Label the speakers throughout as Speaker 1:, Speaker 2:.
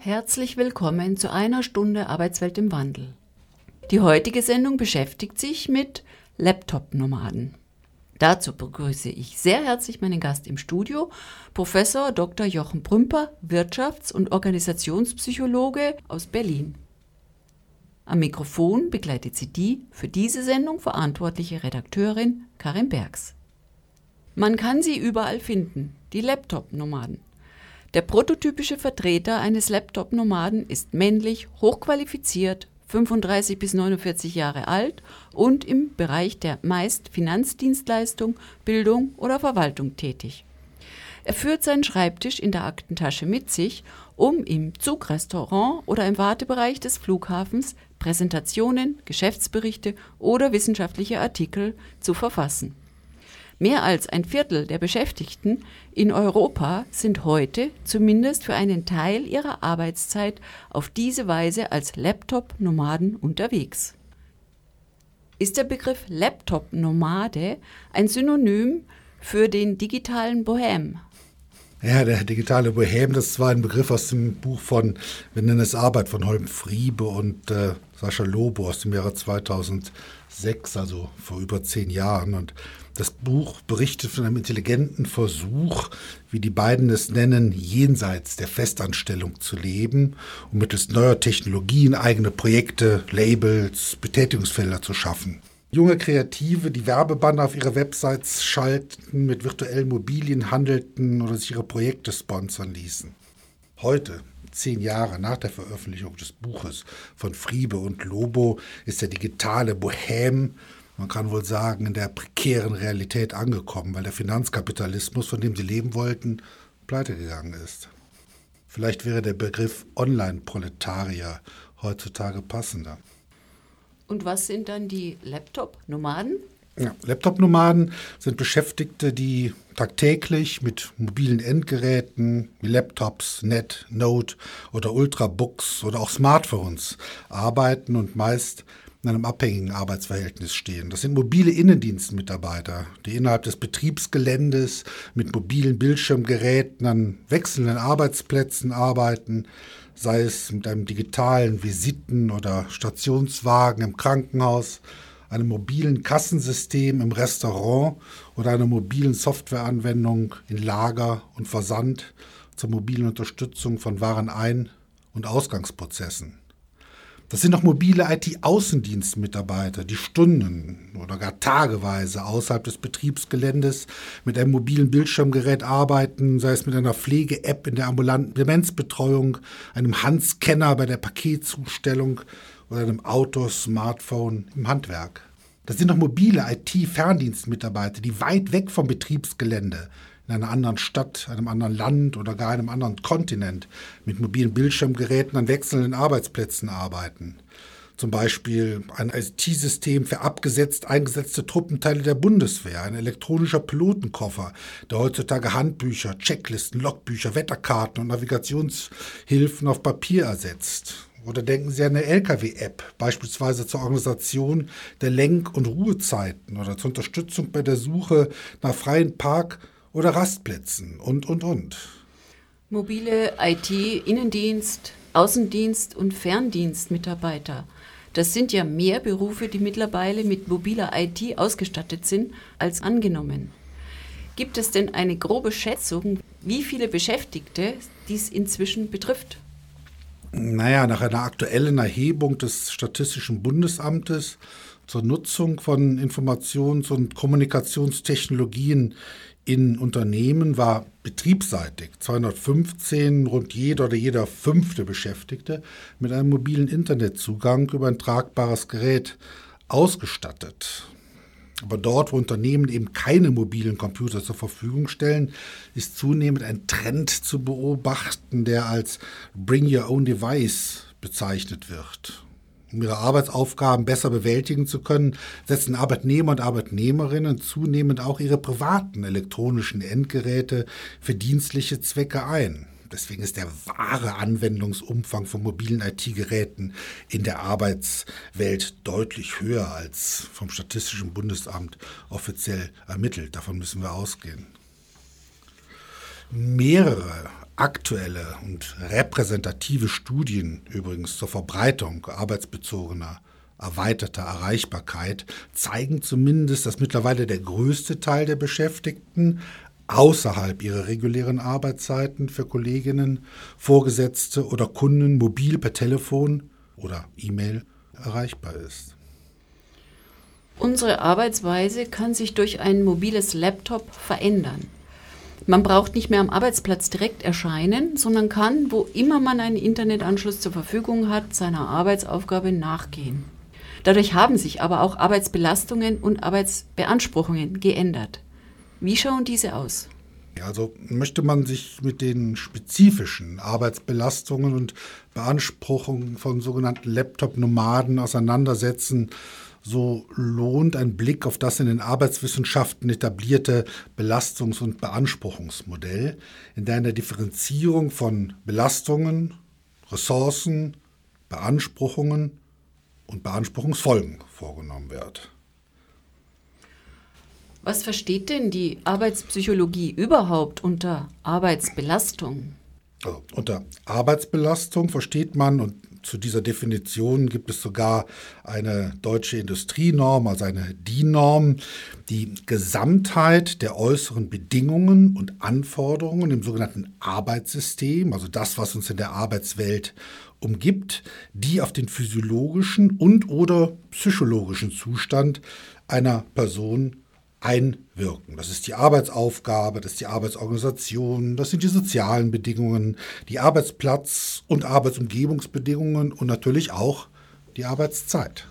Speaker 1: Herzlich willkommen zu einer Stunde Arbeitswelt im Wandel. Die heutige Sendung beschäftigt sich mit Laptop-Nomaden. Dazu begrüße ich sehr herzlich meinen Gast im Studio, Professor Dr. Jochen Prümper, Wirtschafts- und Organisationspsychologe aus Berlin. Am Mikrofon begleitet sie die für diese Sendung verantwortliche Redakteurin Karin Bergs. Man kann sie überall finden, die Laptop-Nomaden. Der prototypische Vertreter eines Laptop-Nomaden ist männlich, hochqualifiziert, 35 bis 49 Jahre alt und im Bereich der meist Finanzdienstleistung, Bildung oder Verwaltung tätig. Er führt seinen Schreibtisch in der Aktentasche mit sich, um im Zugrestaurant oder im Wartebereich des Flughafens Präsentationen, Geschäftsberichte oder wissenschaftliche Artikel zu verfassen. Mehr als ein Viertel der Beschäftigten in Europa sind heute, zumindest für einen Teil ihrer Arbeitszeit, auf diese Weise als Laptop-Nomaden unterwegs. Ist der Begriff Laptop-Nomade ein Synonym für den digitalen Bohem?
Speaker 2: Ja, der digitale Bohem, das war ein Begriff aus dem Buch von, wir nennen es Arbeit, von Holm Friebe und Sascha Lobo aus dem Jahre 2006, also vor über 10 Jahren. Und das Buch berichtet von einem intelligenten Versuch, wie die beiden es nennen, jenseits der Festanstellung zu leben und mittels neuer Technologien eigene Projekte, Labels, Betätigungsfelder zu schaffen. Junge Kreative, die Werbebanner auf ihre Websites schalten, mit virtuellen Immobilien handelten oder sich ihre Projekte sponsern ließen. Heute, 10 Jahre nach der Veröffentlichung des Buches von Friebe und Lobo, ist der digitale Bohem, man kann wohl sagen, in der prekären Realität angekommen, weil der Finanzkapitalismus, von dem sie leben wollten, pleite gegangen ist. Vielleicht wäre der Begriff Online-Proletarier heutzutage passender.
Speaker 1: Und was sind dann die Laptop-Nomaden?
Speaker 2: Ja, Laptop-Nomaden sind Beschäftigte, die tagtäglich mit mobilen Endgeräten wie Laptops, Net, Note oder Ultrabooks oder auch Smartphones arbeiten und meist in einem abhängigen Arbeitsverhältnis stehen. Das sind mobile Innendienstmitarbeiter, die innerhalb des Betriebsgeländes mit mobilen Bildschirmgeräten an wechselnden Arbeitsplätzen arbeiten, sei es mit einem digitalen Visiten- oder Stationswagen im Krankenhaus, einem mobilen Kassensystem im Restaurant oder einer mobilen Softwareanwendung in Lager und Versand zur mobilen Unterstützung von Warenein- und Ausgangsprozessen. Das sind auch mobile IT-Außendienstmitarbeiter, die Stunden oder gar tageweise außerhalb des Betriebsgeländes mit einem mobilen Bildschirmgerät arbeiten, sei es mit einer Pflege-App in der ambulanten Demenzbetreuung, einem Handscanner bei der Paketzustellung oder einem Auto-Smartphone im Handwerk. Das sind auch mobile IT-Ferndienstmitarbeiter, die weit weg vom Betriebsgelände in einer anderen Stadt, einem anderen Land oder gar einem anderen Kontinent mit mobilen Bildschirmgeräten an wechselnden Arbeitsplätzen arbeiten. Zum Beispiel ein IT-System für abgesetzt eingesetzte Truppenteile der Bundeswehr, ein elektronischer Pilotenkoffer, der heutzutage Handbücher, Checklisten, Logbücher, Wetterkarten und Navigationshilfen auf Papier ersetzt. Oder denken Sie an eine LKW-App, beispielsweise zur Organisation der Lenk- und Ruhezeiten oder zur Unterstützung bei der Suche nach freien Park- oder Rastplätzen und.
Speaker 1: Mobile IT, Innendienst, Außendienst und Ferndienstmitarbeiter. Das sind ja mehr Berufe, die mittlerweile mit mobiler IT ausgestattet sind, als angenommen. Gibt es denn eine grobe Schätzung, wie viele Beschäftigte dies inzwischen betrifft?
Speaker 2: Naja, nach einer aktuellen Erhebung des Statistischen Bundesamtes zur Nutzung von Informations- und Kommunikationstechnologien in Unternehmen war betriebsseitig 215 rund jeder oder jeder 5. Beschäftigte mit einem mobilen Internetzugang über ein tragbares Gerät ausgestattet. Aber dort, wo Unternehmen eben keine mobilen Computer zur Verfügung stellen, ist zunehmend ein Trend zu beobachten, der als Bring Your Own Device bezeichnet wird. Um ihre Arbeitsaufgaben besser bewältigen zu können, setzen Arbeitnehmer und Arbeitnehmerinnen zunehmend auch ihre privaten elektronischen Endgeräte für dienstliche Zwecke ein. Deswegen ist der wahre Anwendungsumfang von mobilen IT-Geräten in der Arbeitswelt deutlich höher als vom Statistischen Bundesamt offiziell ermittelt. Davon müssen wir ausgehen. Mehrere Aktuelle und repräsentative Studien übrigens zur Verbreitung arbeitsbezogener erweiterter Erreichbarkeit zeigen zumindest, dass mittlerweile der größte Teil der Beschäftigten außerhalb ihrer regulären Arbeitszeiten für Kolleginnen, Vorgesetzte oder Kunden mobil per Telefon oder E-Mail erreichbar ist.
Speaker 1: Unsere Arbeitsweise kann sich durch ein mobiles Laptop verändern. Man braucht nicht mehr am Arbeitsplatz direkt erscheinen, sondern kann, wo immer man einen Internetanschluss zur Verfügung hat, seiner Arbeitsaufgabe nachgehen. Dadurch haben sich aber auch Arbeitsbelastungen und Arbeitsbeanspruchungen geändert. Wie schauen diese aus?
Speaker 2: Also möchte man sich mit den spezifischen Arbeitsbelastungen und Beanspruchungen von sogenannten Laptop-Nomaden auseinandersetzen, so lohnt ein Blick auf das in den Arbeitswissenschaften etablierte Belastungs- und Beanspruchungsmodell, in der eine Differenzierung von Belastungen, Ressourcen, Beanspruchungen und Beanspruchungsfolgen vorgenommen wird.
Speaker 1: Was versteht denn die Arbeitspsychologie überhaupt unter Arbeitsbelastung?
Speaker 2: Also unter Arbeitsbelastung versteht man, und zu dieser Definition gibt es sogar eine deutsche Industrienorm, also eine DIN-Norm, die Gesamtheit der äußeren Bedingungen und Anforderungen im sogenannten Arbeitssystem, also das, was uns in der Arbeitswelt umgibt, die auf den physiologischen und/oder psychologischen Zustand einer Person einwirken. Das ist die Arbeitsaufgabe, das ist die Arbeitsorganisation, das sind die sozialen Bedingungen, die Arbeitsplatz- und Arbeitsumgebungsbedingungen und natürlich auch die Arbeitszeit.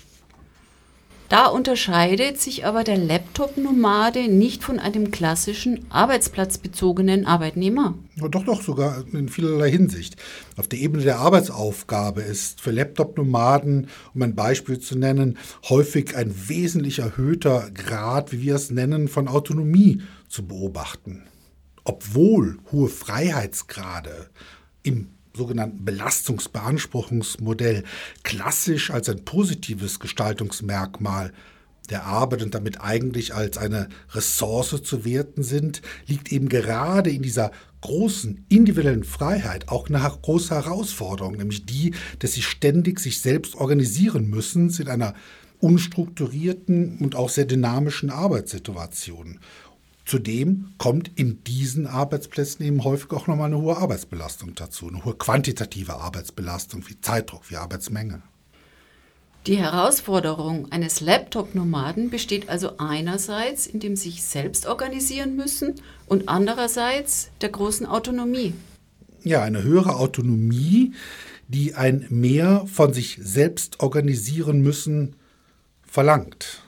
Speaker 1: Da unterscheidet sich aber der Laptop-Nomade nicht von einem klassischen arbeitsplatzbezogenen Arbeitnehmer.
Speaker 2: Ja, doch, sogar in vielerlei Hinsicht. Auf der Ebene der Arbeitsaufgabe ist für Laptop-Nomaden, um ein Beispiel zu nennen, häufig ein wesentlich erhöhter Grad, wie wir es nennen, von Autonomie zu beobachten. Obwohl hohe Freiheitsgrade im sogenannten Belastungsbeanspruchungsmodell klassisch als ein positives Gestaltungsmerkmal der Arbeit und damit eigentlich als eine Ressource zu werten sind, liegt eben gerade in dieser großen individuellen Freiheit auch eine große Herausforderung, nämlich die, dass sie ständig sich selbst organisieren müssen in einer unstrukturierten und auch sehr dynamischen Arbeitssituation. Zudem kommt in diesen Arbeitsplätzen eben häufig auch nochmal eine hohe Arbeitsbelastung dazu, eine hohe quantitative Arbeitsbelastung, wie Zeitdruck, wie Arbeitsmenge.
Speaker 1: Die Herausforderung eines Laptop-Nomaden besteht also einerseits in dem sich selbst organisieren müssen und andererseits der großen Autonomie.
Speaker 2: Ja, eine höhere Autonomie, die ein mehr von sich selbst organisieren müssen verlangt.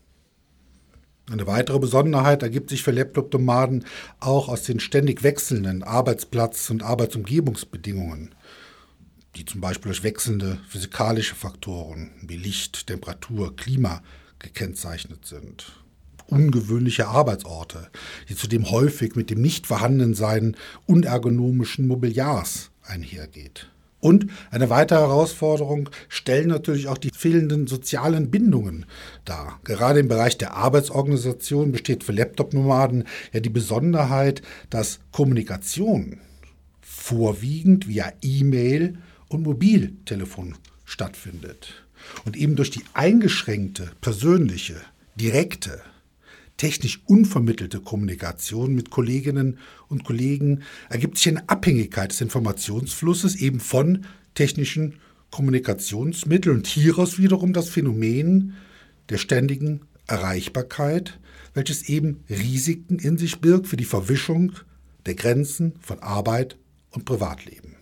Speaker 2: Eine weitere Besonderheit ergibt sich für Laptop-Nomaden auch aus den ständig wechselnden Arbeitsplatz- und Arbeitsumgebungsbedingungen, die zum Beispiel durch wechselnde physikalische Faktoren wie Licht, Temperatur, Klima gekennzeichnet sind. Ungewöhnliche Arbeitsorte, die zudem häufig mit dem nicht vorhandenen unergonomischen Mobiliars einhergeht. Und eine weitere Herausforderung stellen natürlich auch die fehlenden sozialen Bindungen dar. Gerade im Bereich der Arbeitsorganisation besteht für Laptop-Nomaden ja die Besonderheit, dass Kommunikation vorwiegend via E-Mail und Mobiltelefon stattfindet. Und eben durch die eingeschränkte, persönliche, direkte, technisch unvermittelte Kommunikation mit Kolleginnen und Kollegen ergibt sich eine Abhängigkeit des Informationsflusses eben von technischen Kommunikationsmitteln und hieraus wiederum das Phänomen der ständigen Erreichbarkeit, welches eben Risiken in sich birgt für die Verwischung der Grenzen von Arbeit und Privatleben.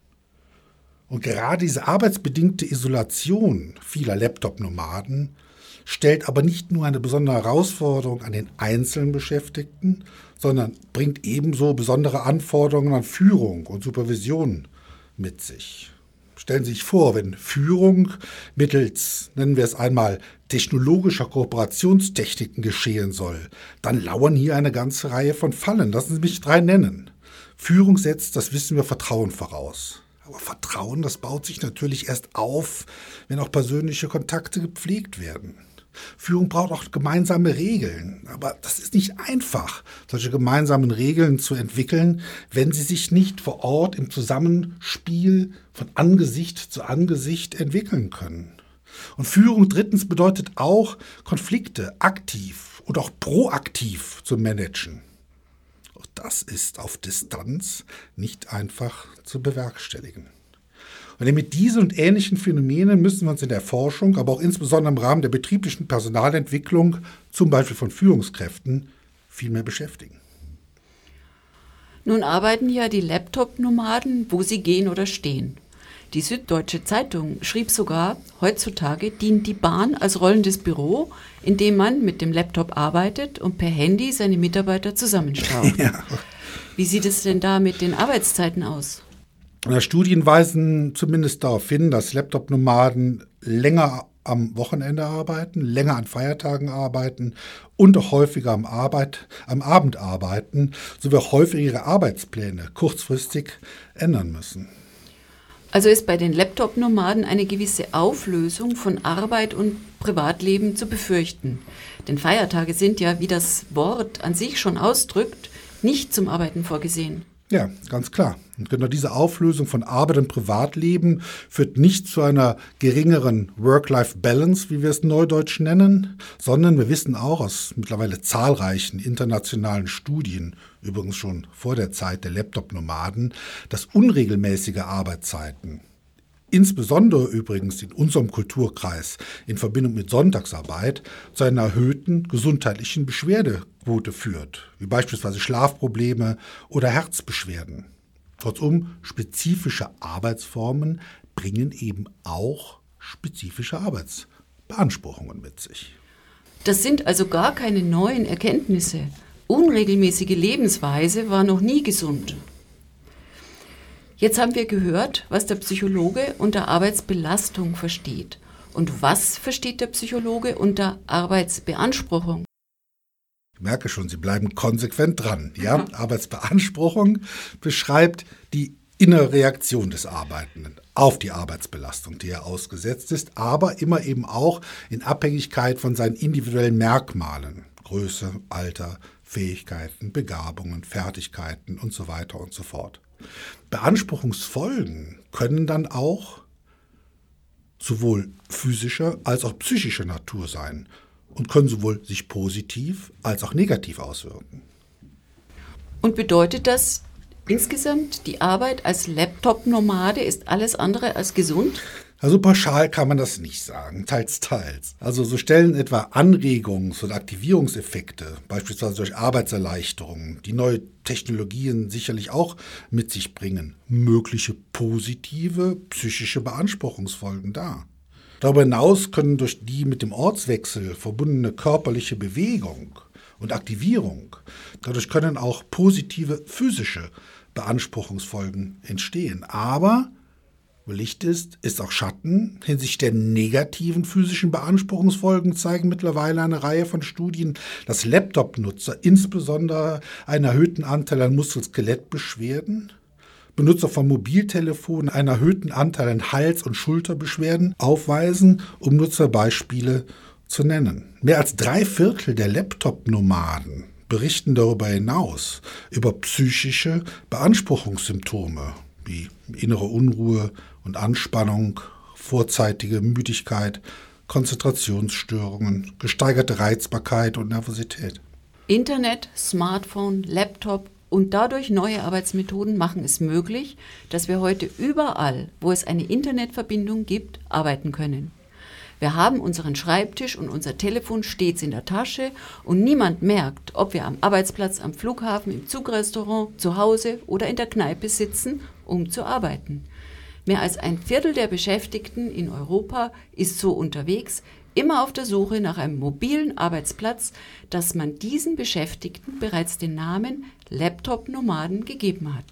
Speaker 2: Und gerade diese arbeitsbedingte Isolation vieler Laptop-Nomaden stellt aber nicht nur eine besondere Herausforderung an den einzelnen Beschäftigten, sondern bringt ebenso besondere Anforderungen an Führung und Supervision mit sich. Stellen Sie sich vor, wenn Führung mittels, nennen wir es einmal, technologischer Kooperationstechniken geschehen soll, dann lauern hier eine ganze Reihe von Fallen. Lassen Sie mich 3 nennen. Führung setzt, das wissen wir, Vertrauen voraus. Aber Vertrauen, das baut sich natürlich erst auf, wenn auch persönliche Kontakte gepflegt werden. Führung braucht auch gemeinsame Regeln. Aber das ist nicht einfach, solche gemeinsamen Regeln zu entwickeln, wenn sie sich nicht vor Ort im Zusammenspiel von Angesicht zu Angesicht entwickeln können. Und Führung drittens bedeutet auch, Konflikte aktiv und auch proaktiv zu managen. Auch das ist auf Distanz nicht einfach zu bewerkstelligen. Und mit diesen und ähnlichen Phänomenen müssen wir uns in der Forschung, aber auch insbesondere im Rahmen der betrieblichen Personalentwicklung, zum Beispiel von Führungskräften, viel mehr beschäftigen.
Speaker 1: Nun arbeiten ja die Laptop-Nomaden, wo sie gehen oder stehen. Die Süddeutsche Zeitung schrieb sogar, heutzutage dient die Bahn als rollendes Büro, in dem man mit dem Laptop arbeitet und per Handy seine Mitarbeiter zusammenstaucht. Ja. Wie sieht es denn da mit den Arbeitszeiten aus?
Speaker 2: Studien weisen zumindest darauf hin, dass Laptop-Nomaden länger am Wochenende arbeiten, länger an Feiertagen arbeiten und auch häufiger am Abend arbeiten, sowie auch häufig ihre Arbeitspläne kurzfristig ändern müssen.
Speaker 1: Also ist bei den Laptop-Nomaden eine gewisse Auflösung von Arbeit und Privatleben zu befürchten. Denn Feiertage sind ja, wie das Wort an sich schon ausdrückt, nicht zum Arbeiten vorgesehen.
Speaker 2: Ja, ganz klar. Und genau diese Auflösung von Arbeit und Privatleben führt nicht zu einer geringeren Work-Life-Balance, wie wir es neudeutsch nennen, sondern wir wissen auch aus mittlerweile zahlreichen internationalen Studien, übrigens schon vor der Zeit der Laptop-Nomaden, dass unregelmäßige Arbeitszeiten, insbesondere übrigens in unserem Kulturkreis in Verbindung mit Sonntagsarbeit, zu einer erhöhten gesundheitlichen Beschwerdequote führt, wie beispielsweise Schlafprobleme oder Herzbeschwerden. Kurzum, spezifische Arbeitsformen bringen eben auch spezifische Arbeitsbeanspruchungen mit sich.
Speaker 1: Das sind also gar keine neuen Erkenntnisse. Unregelmäßige Lebensweise war noch nie gesund. Jetzt haben wir gehört, was der Psychologe unter Arbeitsbelastung versteht. Und was versteht der Psychologe unter Arbeitsbeanspruchung?
Speaker 2: Ich merke schon, Sie bleiben konsequent dran. Ja? Arbeitsbeanspruchung beschreibt die innere Reaktion des Arbeitenden auf die Arbeitsbelastung, die er ausgesetzt ist, aber immer eben auch in Abhängigkeit von seinen individuellen Merkmalen. Größe, Alter, Fähigkeiten, Begabungen, Fertigkeiten und so weiter und so fort. Beanspruchungsfolgen können dann auch sowohl physischer als auch psychischer Natur sein und können sowohl sich positiv als auch negativ auswirken.
Speaker 1: Und bedeutet das insgesamt, die Arbeit als Laptop-Nomade ist alles andere als gesund?
Speaker 2: Also pauschal kann man das nicht sagen, teils, teils. Also so stellen etwa Anregungs- oder Aktivierungseffekte, beispielsweise durch Arbeitserleichterungen, die neue Technologien sicherlich auch mit sich bringen, mögliche positive psychische Beanspruchungsfolgen dar. Darüber hinaus können durch die mit dem Ortswechsel verbundene körperliche Bewegung und Aktivierung, dadurch können auch positive physische Beanspruchungsfolgen entstehen. Aber wo Licht ist auch Schatten. Hinsichtlich der negativen physischen Beanspruchungsfolgen zeigen mittlerweile eine Reihe von Studien, dass Laptop-Nutzer insbesondere einen erhöhten Anteil an Muskel-Skelett-Beschwerden, Benutzer von Mobiltelefonen einen erhöhten Anteil an Hals- und Schulterbeschwerden aufweisen, um nur zwei Beispiele zu nennen. Mehr als 3/4 der Laptop-Nomaden berichten darüber hinaus über psychische Beanspruchungssymptome wie innere Unruhe und Anspannung, vorzeitige Müdigkeit, Konzentrationsstörungen, gesteigerte Reizbarkeit und Nervosität.
Speaker 1: Internet, Smartphone, Laptop und dadurch neue Arbeitsmethoden machen es möglich, dass wir heute überall, wo es eine Internetverbindung gibt, arbeiten können. Wir haben unseren Schreibtisch und unser Telefon stets in der Tasche und niemand merkt, ob wir am Arbeitsplatz, am Flughafen, im Zugrestaurant, zu Hause oder in der Kneipe sitzen, um zu arbeiten. Mehr als 1/4 der Beschäftigten in Europa ist so unterwegs, immer auf der Suche nach einem mobilen Arbeitsplatz, dass man diesen Beschäftigten bereits den Namen Laptop-Nomaden gegeben hat.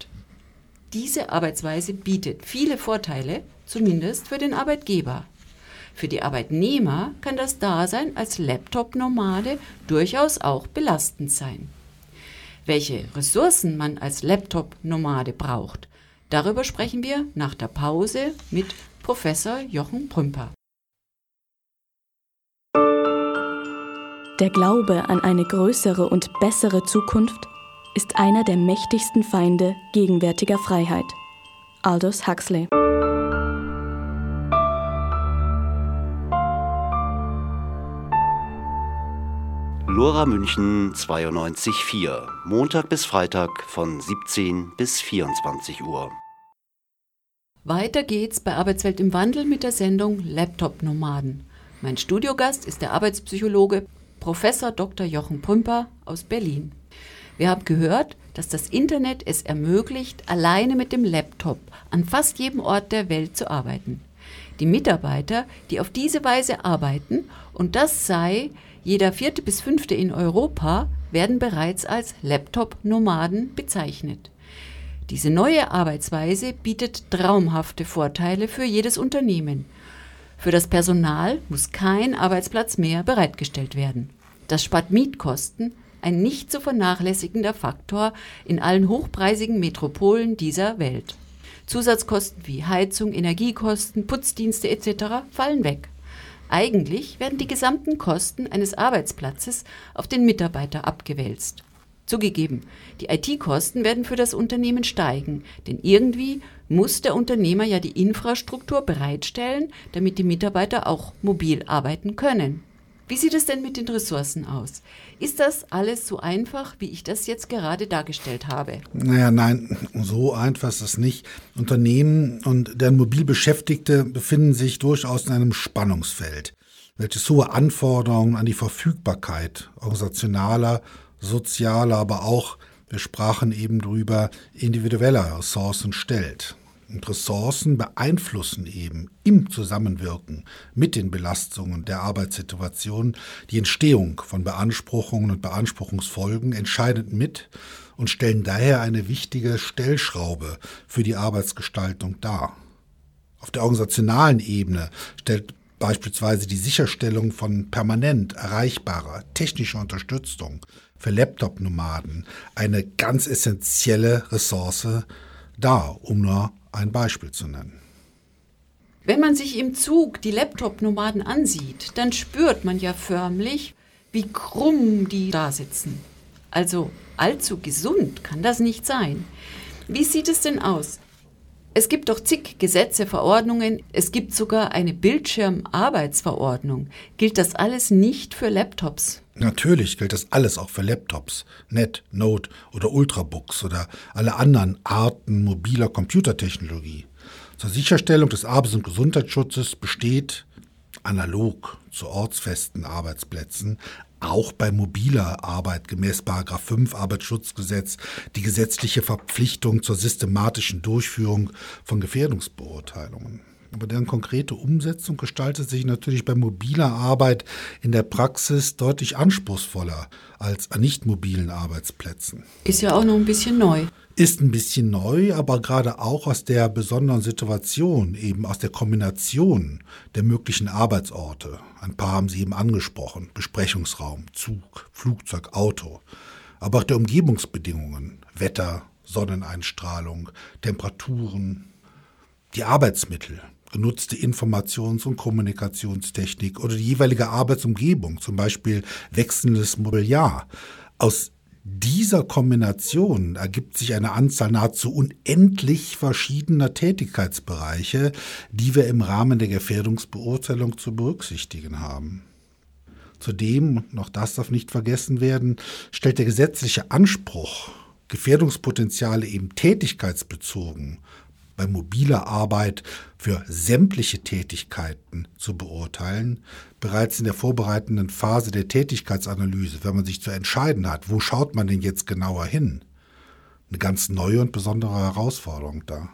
Speaker 1: Diese Arbeitsweise bietet viele Vorteile, zumindest für den Arbeitgeber. Für die Arbeitnehmer kann das Dasein als Laptop-Nomade durchaus auch belastend sein. Welche Ressourcen man als Laptop-Nomade braucht, darüber sprechen wir nach der Pause mit Professor Jochen Prümper.
Speaker 3: Der Glaube an eine größere und bessere Zukunft ist einer der mächtigsten Feinde gegenwärtiger Freiheit. Aldous Huxley.
Speaker 4: Lora München 92.4, Montag bis Freitag von 17 bis 24 Uhr.
Speaker 1: Weiter geht's bei Arbeitswelt im Wandel mit der Sendung Laptop-Nomaden. Mein Studiogast ist der Arbeitspsychologe Professor Dr. Jochen Prümper aus Berlin. Wir haben gehört, dass das Internet es ermöglicht, alleine mit dem Laptop an fast jedem Ort der Welt zu arbeiten. Die Mitarbeiter, die auf diese Weise arbeiten, und das sei jeder 4. bis 5. in Europa, werden bereits als Laptop-Nomaden bezeichnet. Diese neue Arbeitsweise bietet traumhafte Vorteile für jedes Unternehmen. Für das Personal muss kein Arbeitsplatz mehr bereitgestellt werden. Das spart Mietkosten, ein nicht zu vernachlässigender Faktor in allen hochpreisigen Metropolen dieser Welt. Zusatzkosten wie Heizung, Energiekosten, Putzdienste etc. fallen weg. Eigentlich werden die gesamten Kosten eines Arbeitsplatzes auf den Mitarbeiter abgewälzt. Zugegeben, die IT-Kosten werden für das Unternehmen steigen, denn irgendwie muss der Unternehmer ja die Infrastruktur bereitstellen, damit die Mitarbeiter auch mobil arbeiten können. Wie sieht es denn mit den Ressourcen aus? Ist das alles so einfach, wie ich das jetzt gerade dargestellt habe?
Speaker 2: Nein, so einfach ist es nicht. Unternehmen und deren Mobilbeschäftigte befinden sich durchaus in einem Spannungsfeld, welches hohe Anforderungen an die Verfügbarkeit organisationaler, sozialer, aber auch, wir sprachen eben drüber, individueller Ressourcen stellt. Und Ressourcen beeinflussen eben im Zusammenwirken mit den Belastungen der Arbeitssituation die Entstehung von Beanspruchungen und Beanspruchungsfolgen entscheidend mit und stellen daher eine wichtige Stellschraube für die Arbeitsgestaltung dar. Auf der organisationalen Ebene stellt beispielsweise die Sicherstellung von permanent erreichbarer technischer Unterstützung für Laptop-Nomaden eine ganz essentielle Ressource dar, um nur ein Beispiel zu nennen.
Speaker 1: Wenn man sich im Zug die Laptop-Nomaden ansieht, dann spürt man ja förmlich, wie krumm die da sitzen. Also allzu gesund kann das nicht sein. Wie sieht es denn aus? Es gibt doch zig Gesetze, Verordnungen, es gibt sogar eine Bildschirmarbeitsverordnung. Gilt das alles nicht für Laptops?
Speaker 2: Natürlich gilt das alles auch für Laptops, Net, Note oder Ultrabooks oder alle anderen Arten mobiler Computertechnologie. Zur Sicherstellung des Arbeits- und Gesundheitsschutzes besteht, analog zu ortsfesten Arbeitsplätzen, auch bei mobiler Arbeit gemäß § 5 Arbeitsschutzgesetz die gesetzliche Verpflichtung zur systematischen Durchführung von Gefährdungsbeurteilungen. Aber deren konkrete Umsetzung gestaltet sich natürlich bei mobiler Arbeit in der Praxis deutlich anspruchsvoller als an nicht mobilen Arbeitsplätzen.
Speaker 1: Ist ja auch noch ein bisschen neu.
Speaker 2: Ist ein bisschen neu, aber gerade auch aus der besonderen Situation, eben aus der Kombination der möglichen Arbeitsorte. Ein paar haben Sie eben angesprochen: Besprechungsraum, Zug, Flugzeug, Auto. Aber auch der Umgebungsbedingungen, Wetter, Sonneneinstrahlung, Temperaturen, die Arbeitsmittel, genutzte Informations- und Kommunikationstechnik oder die jeweilige Arbeitsumgebung, zum Beispiel wechselndes Mobiliar. Aus dieser Kombination ergibt sich eine Anzahl nahezu unendlich verschiedener Tätigkeitsbereiche, die wir im Rahmen der Gefährdungsbeurteilung zu berücksichtigen haben. Zudem, und auch das darf nicht vergessen werden, stellt der gesetzliche Anspruch, Gefährdungspotenziale eben tätigkeitsbezogen bei mobiler Arbeit für sämtliche Tätigkeiten zu beurteilen, bereits in der vorbereitenden Phase der Tätigkeitsanalyse, wenn man sich zu entscheiden hat, wo schaut man denn jetzt genauer hin, eine ganz neue und besondere Herausforderung da.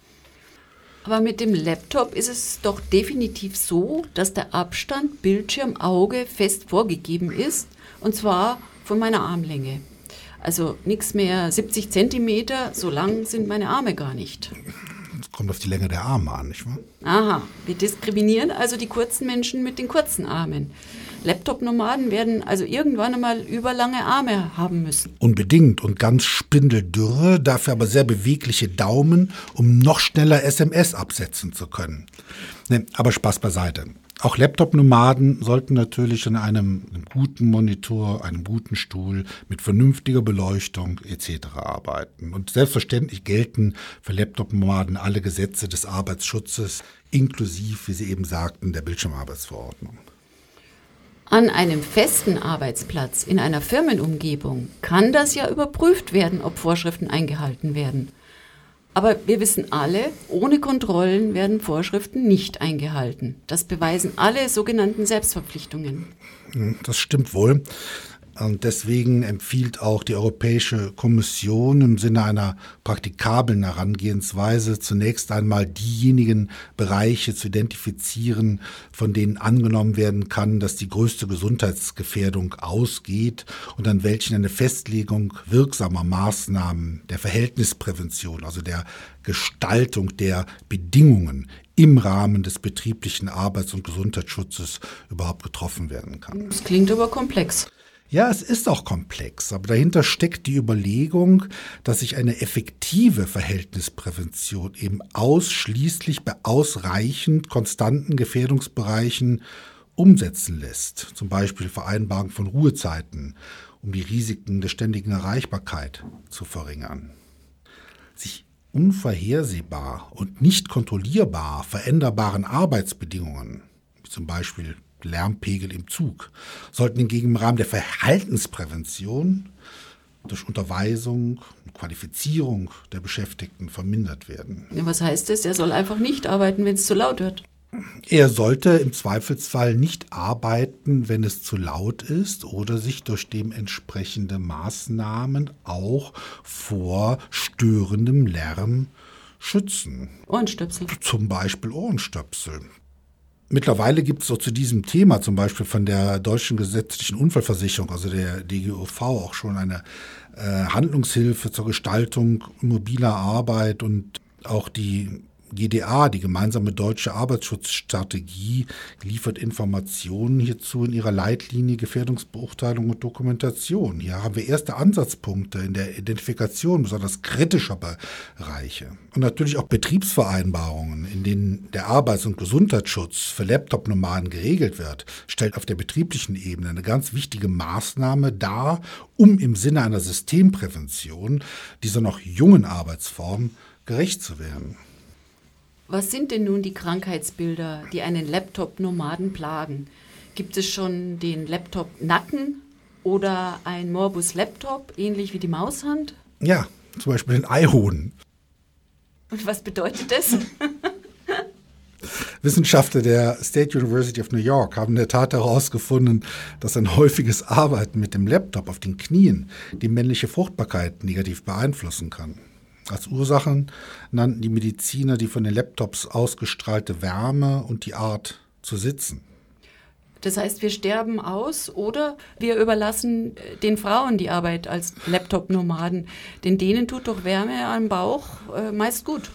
Speaker 1: Aber mit dem Laptop ist es doch definitiv so, dass der Abstand Bildschirm-Auge fest vorgegeben ist, und zwar von meiner Armlänge. Also nichts mehr 70 Zentimeter, so lang sind meine Arme gar nicht.
Speaker 2: Das kommt auf die Länge der Arme an, nicht wahr?
Speaker 1: Aha, wir diskriminieren also die kurzen Menschen mit den kurzen Armen. Laptop-Nomaden werden also irgendwann einmal überlange Arme haben müssen.
Speaker 2: Unbedingt, und ganz spindeldürre, dafür aber sehr bewegliche Daumen, um noch schneller SMS absetzen zu können. Aber Spaß beiseite. Auch Laptop-Nomaden sollten natürlich an einem guten Monitor, einem guten Stuhl mit vernünftiger Beleuchtung etc. arbeiten. Und selbstverständlich gelten für Laptop-Nomaden alle Gesetze des Arbeitsschutzes, inklusive, wie Sie eben sagten, der Bildschirmarbeitsverordnung.
Speaker 1: An einem festen Arbeitsplatz in einer Firmenumgebung kann das ja überprüft werden, ob Vorschriften eingehalten werden. Aber wir wissen alle, ohne Kontrollen werden Vorschriften nicht eingehalten. Das beweisen alle sogenannten Selbstverpflichtungen.
Speaker 2: Das stimmt wohl. Und deswegen empfiehlt auch die Europäische Kommission im Sinne einer praktikablen Herangehensweise zunächst einmal diejenigen Bereiche zu identifizieren, von denen angenommen werden kann, dass die größte Gesundheitsgefährdung ausgeht und an welchen eine Festlegung wirksamer Maßnahmen der Verhältnisprävention, also der Gestaltung der Bedingungen im Rahmen des betrieblichen Arbeits- und Gesundheitsschutzes überhaupt getroffen werden kann.
Speaker 1: Das klingt aber komplex.
Speaker 2: Ja, es ist auch komplex, aber dahinter steckt die Überlegung, dass sich eine effektive Verhältnisprävention eben ausschließlich bei ausreichend konstanten Gefährdungsbereichen umsetzen lässt. Zum Beispiel Vereinbarung von Ruhezeiten, um die Risiken der ständigen Erreichbarkeit zu verringern. Sich unvorhersehbar und nicht kontrollierbar veränderbaren Arbeitsbedingungen, wie zum Beispiel Lärmpegel im Zug, sollten hingegen im Rahmen der Verhaltensprävention durch Unterweisung und Qualifizierung der Beschäftigten vermindert werden.
Speaker 1: Ja, was heißt das? Er soll einfach nicht arbeiten, wenn es zu laut wird.
Speaker 2: Er sollte im Zweifelsfall nicht arbeiten, wenn es zu laut ist oder sich durch dementsprechende Maßnahmen auch vor störendem Lärm schützen.
Speaker 1: Ohrenstöpsel.
Speaker 2: Zum Beispiel Ohrenstöpsel. Mittlerweile gibt es so zu diesem Thema zum Beispiel von der Deutschen Gesetzlichen Unfallversicherung, also der DGUV, auch schon eine Handlungshilfe zur Gestaltung mobiler Arbeit, und auch die GDA, die gemeinsame deutsche Arbeitsschutzstrategie, liefert Informationen hierzu in ihrer Leitlinie Gefährdungsbeurteilung und Dokumentation. Hier haben wir erste Ansatzpunkte in der Identifikation besonders kritischer Bereiche. Und natürlich auch Betriebsvereinbarungen, in denen der Arbeits- und Gesundheitsschutz für Laptop-Nomaden geregelt wird, stellt auf der betrieblichen Ebene eine ganz wichtige Maßnahme dar, um im Sinne einer Systemprävention dieser noch jungen Arbeitsform gerecht zu werden.
Speaker 1: Was sind denn nun die Krankheitsbilder, die einen Laptop-Nomaden plagen? Gibt es schon den Laptop-Nacken oder ein Morbus Laptop, ähnlich wie die Maushand?
Speaker 2: Ja, zum Beispiel den Eihoden.
Speaker 1: Und was bedeutet das?
Speaker 2: Wissenschaftler der State University of New York haben in der Tat herausgefunden, dass ein häufiges Arbeiten mit dem Laptop auf den Knien die männliche Fruchtbarkeit negativ beeinflussen kann. Als Ursachen nannten die Mediziner die von den Laptops ausgestrahlte Wärme und die Art zu sitzen.
Speaker 1: Das heißt, wir sterben aus oder wir überlassen den Frauen die Arbeit als Laptop-Nomaden, denn denen tut doch Wärme am Bauch meist gut.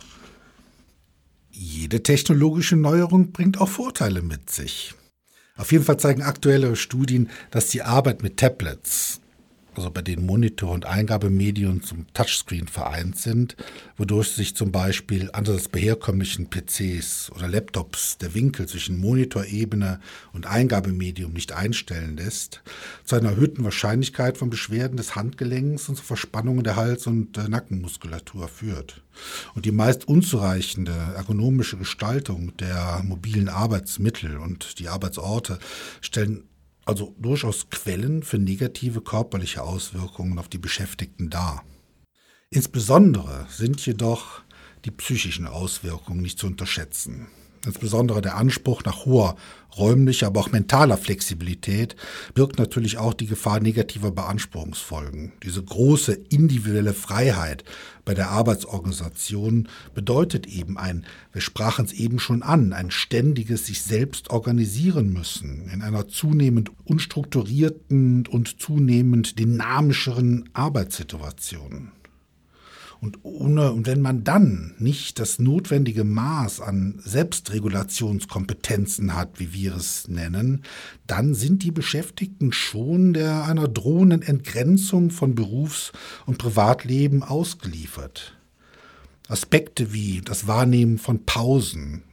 Speaker 2: Jede technologische Neuerung bringt auch Vorteile mit sich. Auf jeden Fall zeigen aktuelle Studien, dass die Arbeit mit Tablets, also bei denen Monitor und Eingabemedien zum Touchscreen vereint sind, wodurch sich zum Beispiel anders als bei herkömmlichen PCs oder Laptops der Winkel zwischen Monitorebene und Eingabemedium nicht einstellen lässt, zu einer erhöhten Wahrscheinlichkeit von Beschwerden des Handgelenks und zu Verspannungen der Hals- und Nackenmuskulatur führt. Und die meist unzureichende ergonomische Gestaltung der mobilen Arbeitsmittel und die Arbeitsorte stellen also durchaus Quellen für negative körperliche Auswirkungen auf die Beschäftigten dar. Insbesondere sind jedoch die psychischen Auswirkungen nicht zu unterschätzen. Insbesondere der Anspruch nach hoher räumlicher, aber auch mentaler Flexibilität birgt natürlich auch die Gefahr negativer Beanspruchungsfolgen. Diese große individuelle Freiheit bei der Arbeitsorganisation bedeutet eben wir sprachen es eben schon an, ein ständiges sich selbst organisieren müssen in einer zunehmend unstrukturierten und zunehmend dynamischeren Arbeitssituation. Und wenn man dann nicht das notwendige Maß an Selbstregulationskompetenzen hat, wie wir es nennen, dann sind die Beschäftigten schon einer drohenden Entgrenzung von Berufs- und Privatleben ausgeliefert. Aspekte wie das Wahrnehmen von Pausen,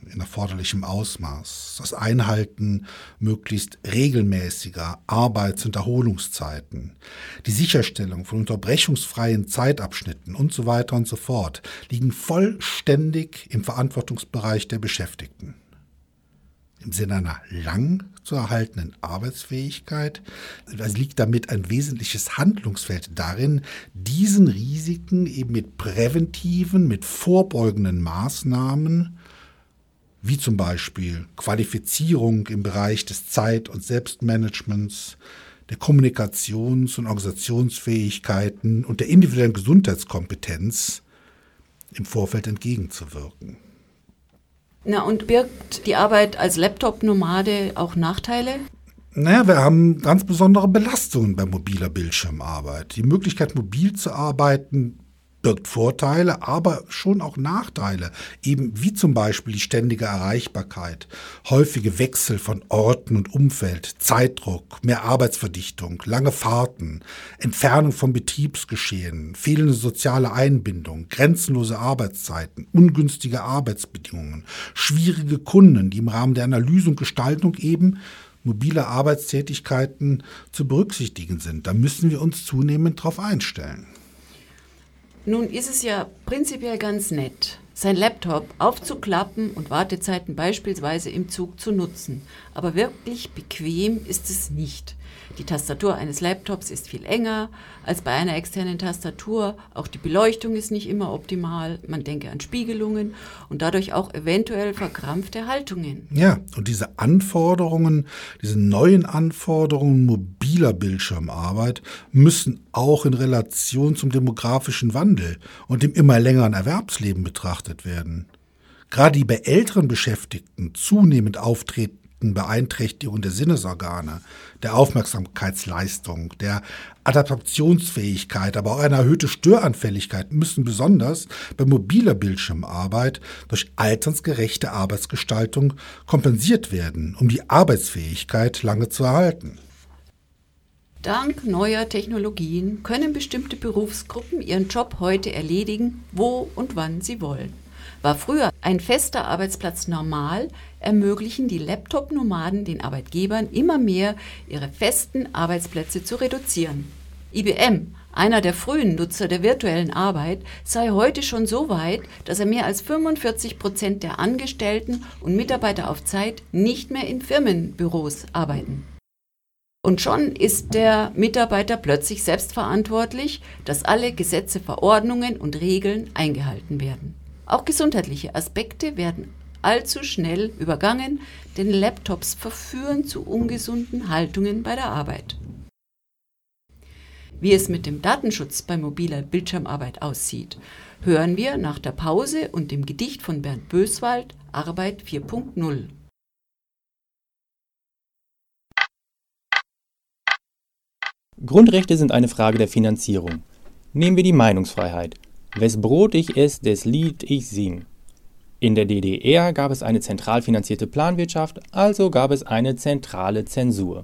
Speaker 2: in erforderlichem Ausmaß, das Einhalten möglichst regelmäßiger Arbeits- und Erholungszeiten, die Sicherstellung von unterbrechungsfreien Zeitabschnitten und so weiter und so fort liegen vollständig im Verantwortungsbereich der Beschäftigten. Im Sinne einer lang zu erhaltenen Arbeitsfähigkeit liegt damit ein wesentliches Handlungsfeld darin, diesen Risiken eben mit präventiven, mit vorbeugenden Maßnahmen, wie zum Beispiel Qualifizierung im Bereich des Zeit- und Selbstmanagements, der Kommunikations- und Organisationsfähigkeiten und der individuellen Gesundheitskompetenz im Vorfeld entgegenzuwirken.
Speaker 1: Na, und birgt die Arbeit als Laptop-Nomade auch Nachteile?
Speaker 2: Naja, wir haben ganz besondere Belastungen bei mobiler Bildschirmarbeit. Die Möglichkeit, mobil zu arbeiten, birgt Vorteile, aber schon auch Nachteile, eben wie zum Beispiel die ständige Erreichbarkeit, häufige Wechsel von Orten und Umfeld, Zeitdruck, mehr Arbeitsverdichtung, lange Fahrten, Entfernung vom Betriebsgeschehen, fehlende soziale Einbindung, grenzenlose Arbeitszeiten, ungünstige Arbeitsbedingungen, schwierige Kunden, die im Rahmen der Analyse und Gestaltung eben mobile Arbeitstätigkeiten zu berücksichtigen sind. Da müssen wir uns zunehmend darauf einstellen.
Speaker 1: Nun ist es ja prinzipiell ganz nett, sein Laptop aufzuklappen und Wartezeiten beispielsweise im Zug zu nutzen. Aber wirklich bequem ist es nicht. Die Tastatur eines Laptops ist viel enger als bei einer externen Tastatur. Auch die Beleuchtung ist nicht immer optimal. Man denke an Spiegelungen und dadurch auch eventuell verkrampfte Haltungen.
Speaker 2: Ja, und diese Anforderungen, diese neuen Anforderungen mobiler Bildschirmarbeit müssen auch in Relation zum demografischen Wandel und dem immer längeren Erwerbsleben betrachtet werden. Gerade die bei älteren Beschäftigten zunehmend auftretenden Beeinträchtigung der Sinnesorgane, der Aufmerksamkeitsleistung, der Adaptationsfähigkeit, aber auch eine erhöhte Störanfälligkeit müssen besonders bei mobiler Bildschirmarbeit durch alternsgerechte Arbeitsgestaltung kompensiert werden, um die Arbeitsfähigkeit lange zu erhalten.
Speaker 1: Dank neuer Technologien können bestimmte Berufsgruppen ihren Job heute erledigen, wo und wann sie wollen. War früher ein fester Arbeitsplatz normal, ermöglichen die Laptop-Nomaden den Arbeitgebern immer mehr, ihre festen Arbeitsplätze zu reduzieren. IBM, einer der frühen Nutzer der virtuellen Arbeit, sei heute schon so weit, dass er mehr als 45% der Angestellten und Mitarbeiter auf Zeit nicht mehr in Firmenbüros arbeiten. Und schon ist der Mitarbeiter plötzlich selbstverantwortlich, dass alle Gesetze, Verordnungen und Regeln eingehalten werden. Auch gesundheitliche Aspekte werden allzu schnell übergangen, denn Laptops verführen zu ungesunden Haltungen bei der Arbeit. Wie es mit dem Datenschutz bei mobiler Bildschirmarbeit aussieht, hören wir nach der Pause und dem Gedicht von Bernd Böswald, Arbeit 4.0.
Speaker 5: Grundrechte sind eine Frage der Finanzierung. Nehmen wir die Meinungsfreiheit. Wes Brot ich ess, des Lied ich sing. In der DDR gab es eine zentral finanzierte Planwirtschaft, also gab es eine zentrale Zensur.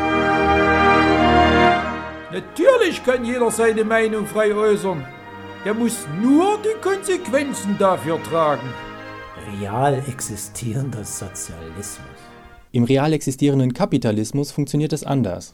Speaker 6: Natürlich kann jeder seine Meinung frei äußern. Er muss nur die Konsequenzen dafür tragen.
Speaker 7: Real existierender Sozialismus.
Speaker 5: Im real existierenden Kapitalismus funktioniert es anders.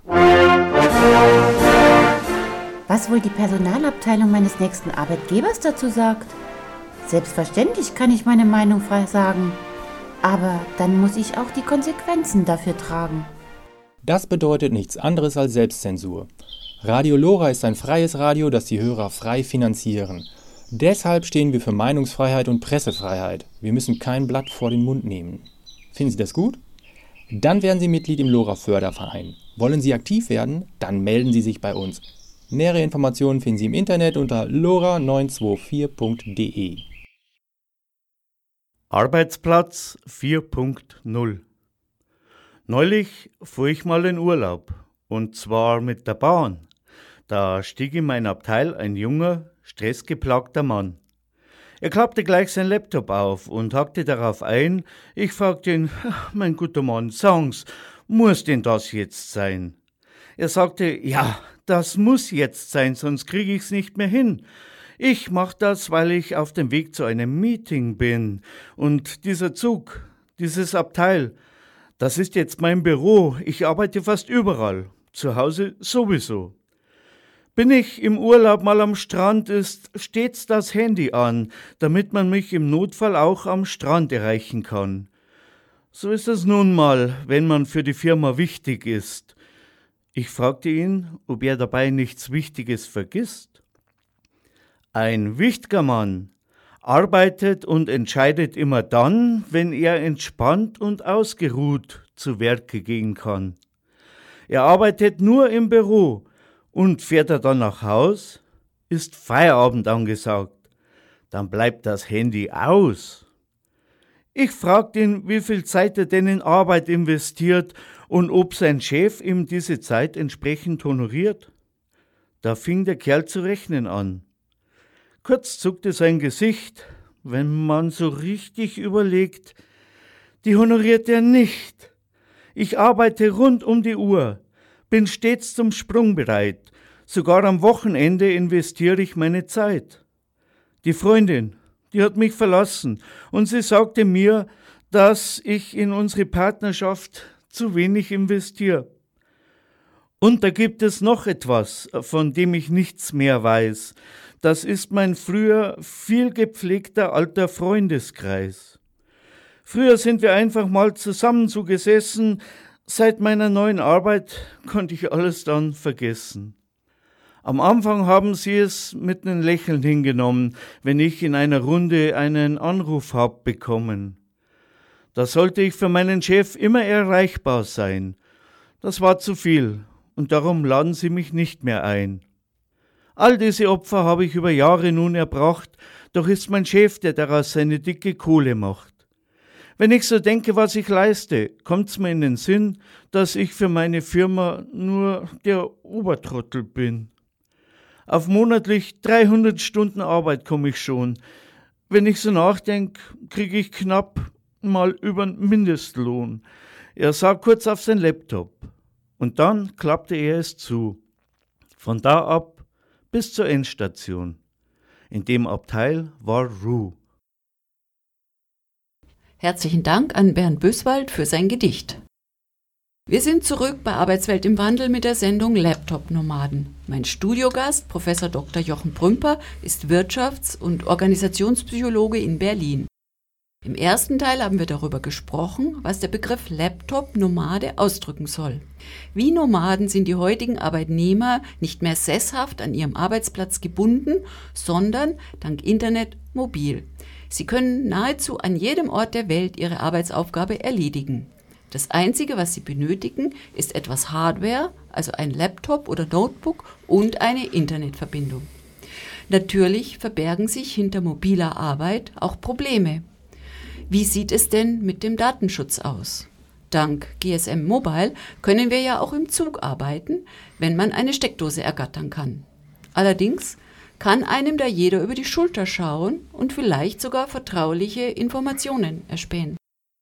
Speaker 8: Was wohl die Personalabteilung meines nächsten Arbeitgebers dazu sagt? Selbstverständlich kann ich meine Meinung frei sagen, aber dann muss ich auch die Konsequenzen dafür tragen.
Speaker 5: Das bedeutet nichts anderes als Selbstzensur. Radio Lora ist ein freies Radio, das die Hörer frei finanzieren. Deshalb stehen wir für Meinungsfreiheit und Pressefreiheit. Wir müssen kein Blatt vor den Mund nehmen. Finden Sie das gut? Dann werden Sie Mitglied im Lora Förderverein. Wollen Sie aktiv werden? Dann melden Sie sich bei uns. Nähere Informationen finden Sie im Internet unter lora924.de.
Speaker 9: Arbeitsplatz 4.0. Neulich fuhr ich mal in Urlaub, und zwar mit der Bahn. Da stieg in mein Abteil ein junger, stressgeplagter Mann. Er klappte gleich sein Laptop auf und hackte darauf ein. Ich fragte ihn, mein guter Mann, sagen's, muss denn das jetzt sein? Er sagte, ja, das muss jetzt sein, sonst kriege ich's nicht mehr hin. Ich mache das, weil ich auf dem Weg zu einem Meeting bin. Und dieser Zug, dieses Abteil, das ist jetzt mein Büro. Ich arbeite fast überall. Zu Hause sowieso. Bin ich im Urlaub mal am Strand, ist stets das Handy an, damit man mich im Notfall auch am Strand erreichen kann. So ist es nun mal, wenn man für die Firma wichtig ist. Ich fragte ihn, ob er dabei nichts Wichtiges vergisst. Ein wichtiger Mann arbeitet und entscheidet immer dann, wenn er entspannt und ausgeruht zu Werke gehen kann. Er arbeitet nur im Büro und fährt er dann nach Haus, ist Feierabend angesagt. Dann bleibt das Handy aus. Ich fragte ihn, wie viel Zeit er denn in Arbeit investiert und ob sein Chef ihm diese Zeit entsprechend honoriert. Da fing der Kerl zu rechnen an. Kurz zuckte sein Gesicht, wenn man so richtig überlegt, die honoriert er nicht. Ich arbeite rund um die Uhr, bin stets zum Sprung bereit, sogar am Wochenende investiere ich meine Zeit. Die Freundin, die hat mich verlassen und sie sagte mir, dass ich in unsere Partnerschaft zu wenig investiere. Und da gibt es noch etwas, von dem ich nichts mehr weiß. Das ist mein früher viel gepflegter alter Freundeskreis. Früher sind wir einfach mal zusammen so gesessen. Seit meiner neuen Arbeit konnte ich alles dann vergessen. Am Anfang haben sie es mit einem Lächeln hingenommen, wenn ich in einer Runde einen Anruf habe bekommen. Da sollte ich für meinen Chef immer erreichbar sein. Das war zu viel und darum laden sie mich nicht mehr ein. All diese Opfer habe ich über Jahre nun erbracht, doch ist mein Chef, der daraus seine dicke Kohle macht. Wenn ich so denke, was ich leiste, kommt's mir in den Sinn, dass ich für meine Firma nur der Obertrottel bin. Auf monatlich 300 Stunden Arbeit komme ich schon. Wenn ich so nachdenke, kriege ich knapp mal über den Mindestlohn. Er sah kurz auf sein Laptop und dann klappte er es zu. Von da ab bis zur Endstation. In dem Abteil war Rue.
Speaker 1: Herzlichen Dank an Bernd Böswald für sein Gedicht. Wir sind zurück bei Arbeitswelt im Wandel mit der Sendung Laptop-Nomaden. Mein Studiogast, Prof. Dr. Jochen Prümper, ist Wirtschafts- und Organisationspsychologe in Berlin. Im ersten Teil haben wir darüber gesprochen, was der Begriff Laptop-Nomade ausdrücken soll. Wie Nomaden sind die heutigen Arbeitnehmer nicht mehr sesshaft an ihrem Arbeitsplatz gebunden, sondern dank Internet mobil. Sie können nahezu an jedem Ort der Welt ihre Arbeitsaufgabe erledigen. Das Einzige, was sie benötigen, ist etwas Hardware, also ein Laptop oder Notebook und eine Internetverbindung. Natürlich verbergen sich hinter mobiler Arbeit auch Probleme. Wie sieht es denn mit dem Datenschutz aus? Dank GSM Mobile können wir ja auch im Zug arbeiten, wenn man eine Steckdose ergattern kann. Allerdings kann einem da jeder über die Schulter schauen und vielleicht sogar vertrauliche Informationen erspähen.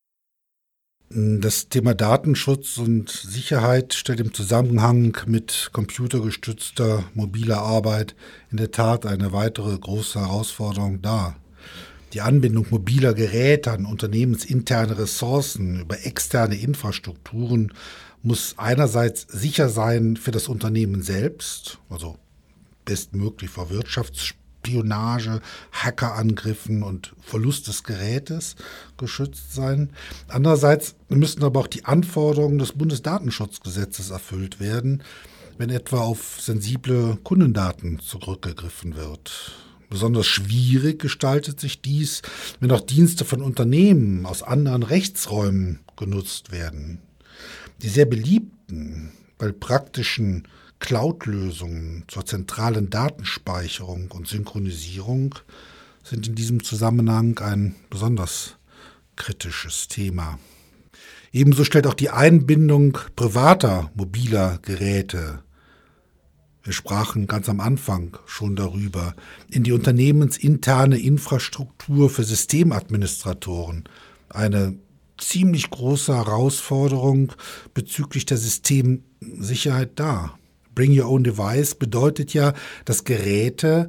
Speaker 2: Das Thema Datenschutz und Sicherheit stellt im Zusammenhang mit computergestützter mobiler Arbeit in der Tat eine weitere große Herausforderung dar. Die Anbindung mobiler Geräte an unternehmensinterne Ressourcen über externe Infrastrukturen muss einerseits sicher sein für das Unternehmen selbst, also bestmöglich vor Wirtschaftsspionage, Hackerangriffen und Verlust des Gerätes geschützt sein. Andererseits müssen aber auch die Anforderungen des Bundesdatenschutzgesetzes erfüllt werden, wenn etwa auf sensible Kundendaten zurückgegriffen wird. Besonders schwierig gestaltet sich dies, wenn auch Dienste von Unternehmen aus anderen Rechtsräumen genutzt werden. Die sehr beliebten, weil praktischen Cloud-Lösungen zur zentralen Datenspeicherung und Synchronisierung sind in diesem Zusammenhang ein besonders kritisches Thema. Ebenso stellt auch die Einbindung privater mobiler Geräte, wir sprachen ganz am Anfang schon darüber, in die unternehmensinterne Infrastruktur für Systemadministratoren eine ziemlich große Herausforderung bezüglich der Systemsicherheit dar. Bring Your Own Device bedeutet ja, dass Geräte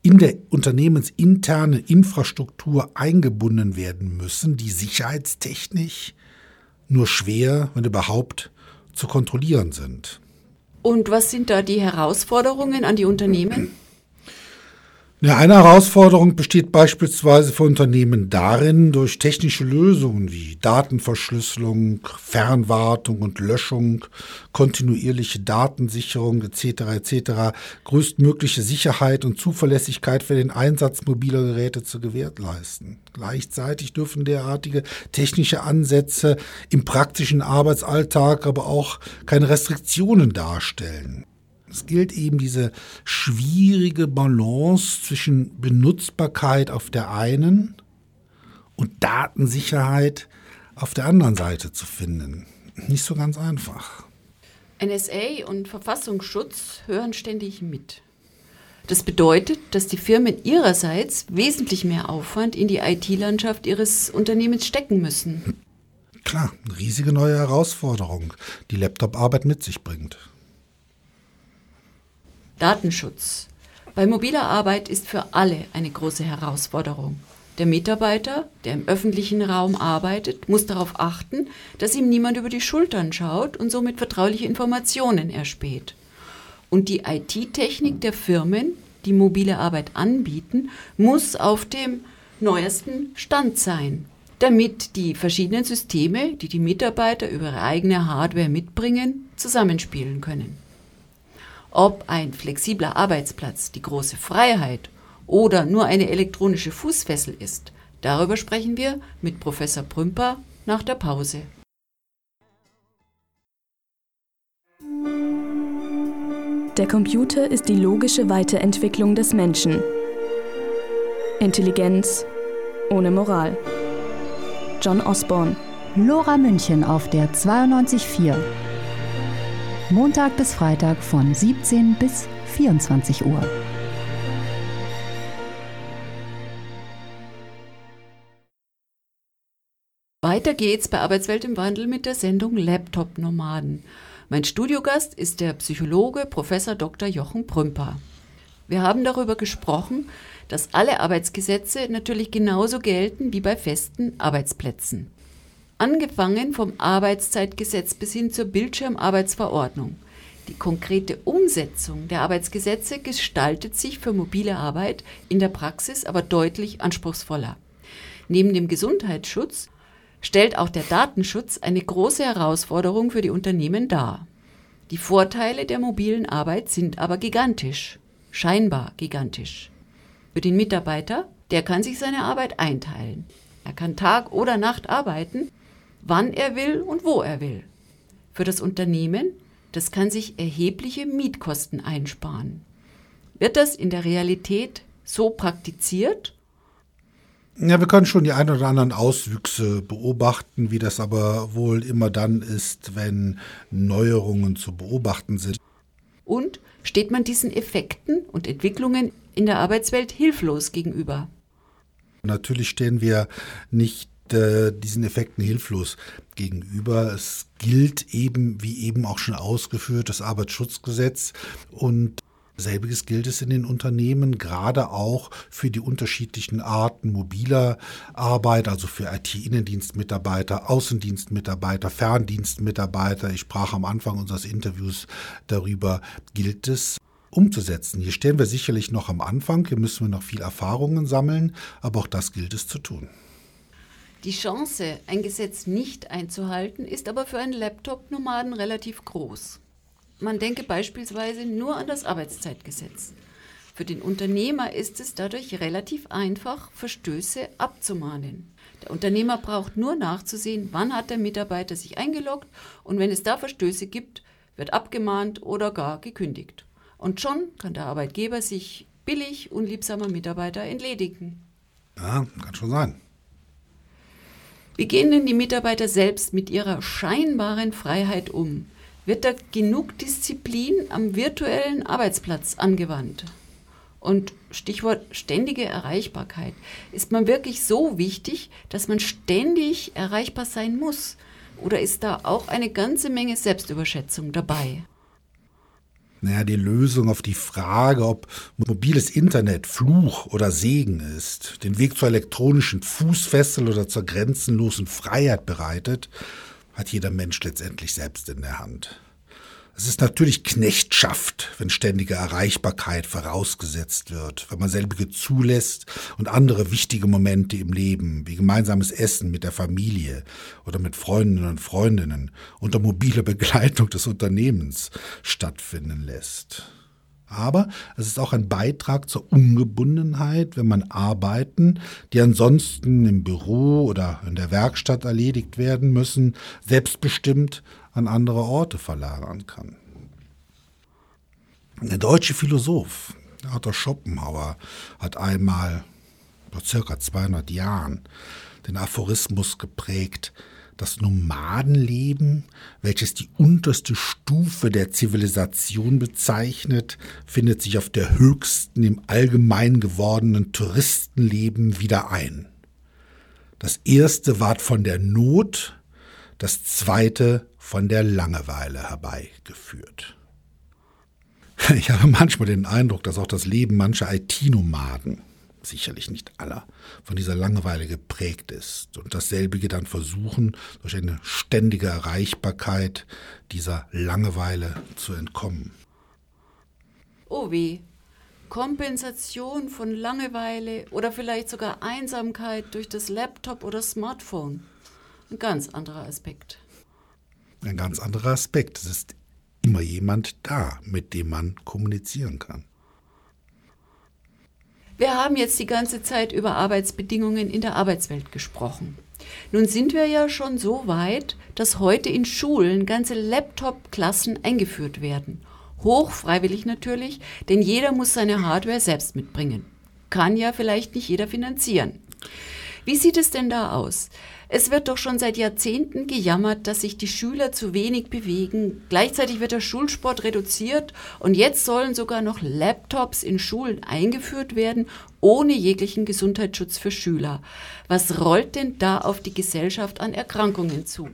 Speaker 2: in der unternehmensinterne Infrastruktur eingebunden werden müssen, die sicherheitstechnisch nur schwer, wenn überhaupt, zu kontrollieren sind.
Speaker 1: Und was sind da die Herausforderungen an die Unternehmen?
Speaker 2: Ja, eine Herausforderung besteht beispielsweise für Unternehmen darin, durch technische Lösungen wie Datenverschlüsselung, Fernwartung und Löschung, kontinuierliche Datensicherung etc. größtmögliche Sicherheit und Zuverlässigkeit für den Einsatz mobiler Geräte zu gewährleisten. Gleichzeitig dürfen derartige technische Ansätze im praktischen Arbeitsalltag aber auch keine Restriktionen darstellen. Es gilt eben diese schwierige Balance zwischen Benutzbarkeit auf der einen und Datensicherheit auf der anderen Seite zu finden. Nicht so ganz einfach.
Speaker 1: NSA und Verfassungsschutz hören ständig mit. Das bedeutet, dass die Firmen ihrerseits wesentlich mehr Aufwand in die IT-Landschaft ihres Unternehmens stecken müssen.
Speaker 2: Klar, eine riesige neue Herausforderung, die Laptop-Arbeit mit sich bringt.
Speaker 1: Datenschutz. Bei mobiler Arbeit ist für alle eine große Herausforderung. Der Mitarbeiter, der im öffentlichen Raum arbeitet, muss darauf achten, dass ihm niemand über die Schultern schaut und somit vertrauliche Informationen erspäht. Und die IT-Technik der Firmen, die mobile Arbeit anbieten, muss auf dem neuesten Stand sein, damit die verschiedenen Systeme, die die Mitarbeiter über ihre eigene Hardware mitbringen, zusammenspielen können. Ob ein flexibler Arbeitsplatz die große Freiheit oder nur eine elektronische Fußfessel ist, darüber sprechen wir mit Professor Prümper nach der Pause.
Speaker 3: Der Computer ist die logische Weiterentwicklung des Menschen. Intelligenz ohne Moral. John Osborne.
Speaker 10: Lora München auf der 92.4. Montag bis Freitag von 17 bis 24 Uhr.
Speaker 1: Weiter geht's bei Arbeitswelt im Wandel mit der Sendung Laptop-Nomaden. Mein Studiogast ist der Psychologe Professor Dr. Jochen Prümper. Wir haben darüber gesprochen, dass alle Arbeitsgesetze natürlich genauso gelten wie bei festen Arbeitsplätzen. Angefangen vom Arbeitszeitgesetz bis hin zur Bildschirmarbeitsverordnung. Die konkrete Umsetzung der Arbeitsgesetze gestaltet sich für mobile Arbeit in der Praxis aber deutlich anspruchsvoller. Neben dem Gesundheitsschutz stellt auch der Datenschutz eine große Herausforderung für die Unternehmen dar. Die Vorteile der mobilen Arbeit sind aber gigantisch, scheinbar gigantisch. Für den Mitarbeiter, der kann sich seine Arbeit einteilen. Er kann Tag oder Nacht arbeiten, wann er will und wo er will. Für das Unternehmen, das kann sich erhebliche Mietkosten einsparen. Wird das in der Realität so praktiziert?
Speaker 2: Ja, wir können schon die ein oder anderen Auswüchse beobachten, wie das aber wohl immer dann ist, wenn Neuerungen zu beobachten sind.
Speaker 1: Und steht man diesen Effekten und Entwicklungen in der Arbeitswelt hilflos gegenüber?
Speaker 2: Natürlich stehen wir nicht diesen Effekten hilflos gegenüber. Es gilt eben, wie eben auch schon ausgeführt, das Arbeitsschutzgesetz und selbiges gilt es in den Unternehmen, gerade auch für die unterschiedlichen Arten mobiler Arbeit, also für IT-Innendienstmitarbeiter, Außendienstmitarbeiter, Ferndienstmitarbeiter. Ich sprach am Anfang unseres Interviews darüber, gilt es umzusetzen. Hier stehen wir sicherlich noch am Anfang, hier müssen wir noch viel Erfahrungen sammeln, aber auch das gilt es zu tun.
Speaker 1: Die Chance, ein Gesetz nicht einzuhalten, ist aber für einen Laptop-Nomaden relativ groß. Man denke beispielsweise nur an das Arbeitszeitgesetz. Für den Unternehmer ist es dadurch relativ einfach, Verstöße abzumahnen. Der Unternehmer braucht nur nachzusehen, wann hat der Mitarbeiter sich eingeloggt und wenn es da Verstöße gibt, wird abgemahnt oder gar gekündigt. Und schon kann der Arbeitgeber sich billig unliebsamer Mitarbeiter entledigen.
Speaker 2: Ja, kann schon sein.
Speaker 1: Wie gehen denn die Mitarbeiter selbst mit ihrer scheinbaren Freiheit um? Wird da genug Disziplin am virtuellen Arbeitsplatz angewandt? Und Stichwort ständige Erreichbarkeit. Ist man wirklich so wichtig, dass man ständig erreichbar sein muss? Oder ist da auch eine ganze Menge Selbstüberschätzung dabei?
Speaker 2: Die Lösung auf die Frage, ob mobiles Internet Fluch oder Segen ist, den Weg zur elektronischen Fußfessel oder zur grenzenlosen Freiheit bereitet, hat jeder Mensch letztendlich selbst in der Hand. Es ist natürlich Knechtschaft, wenn ständige Erreichbarkeit vorausgesetzt wird, wenn man selbige zulässt und andere wichtige Momente im Leben, wie gemeinsames Essen mit der Familie oder mit Freundinnen und Freundinnen unter mobiler Begleitung des Unternehmens stattfinden lässt. Aber es ist auch ein Beitrag zur Ungebundenheit, wenn man Arbeiten, die ansonsten im Büro oder in der Werkstatt erledigt werden müssen, selbstbestimmt an andere Orte verlagern kann. Der deutsche Philosoph Arthur Schopenhauer hat einmal vor circa 200 Jahren den Aphorismus geprägt: Das Nomadenleben, welches die unterste Stufe der Zivilisation bezeichnet, findet sich auf der höchsten im allgemein gewordenen Touristenleben wieder ein. Das erste ward von der Not, das zweite von der Langeweile herbeigeführt. Ich habe manchmal den Eindruck, dass auch das Leben mancher IT-Nomaden, sicherlich nicht aller, von dieser Langeweile geprägt ist und dasselbige dann versuchen, durch eine ständige Erreichbarkeit dieser Langeweile zu entkommen.
Speaker 1: Oh weh, Kompensation von Langeweile oder vielleicht sogar Einsamkeit durch das Laptop oder Smartphone. Ein ganz anderer Aspekt.
Speaker 2: Ein ganz anderer Aspekt. Es ist immer jemand da, mit dem man kommunizieren kann.
Speaker 1: Wir haben jetzt die ganze Zeit über Arbeitsbedingungen in der Arbeitswelt gesprochen. Nun sind wir ja schon so weit, dass heute in Schulen ganze Laptop-Klassen eingeführt werden. Hochfreiwillig natürlich, denn jeder muss seine Hardware selbst mitbringen. Kann ja vielleicht nicht jeder finanzieren. Wie sieht es denn da aus? Es wird doch schon seit Jahrzehnten gejammert, dass sich die Schüler zu wenig bewegen. Gleichzeitig wird der Schulsport reduziert und jetzt sollen sogar noch Laptops in Schulen eingeführt werden, ohne jeglichen Gesundheitsschutz für Schüler. Was rollt denn da auf die Gesellschaft an Erkrankungen zu?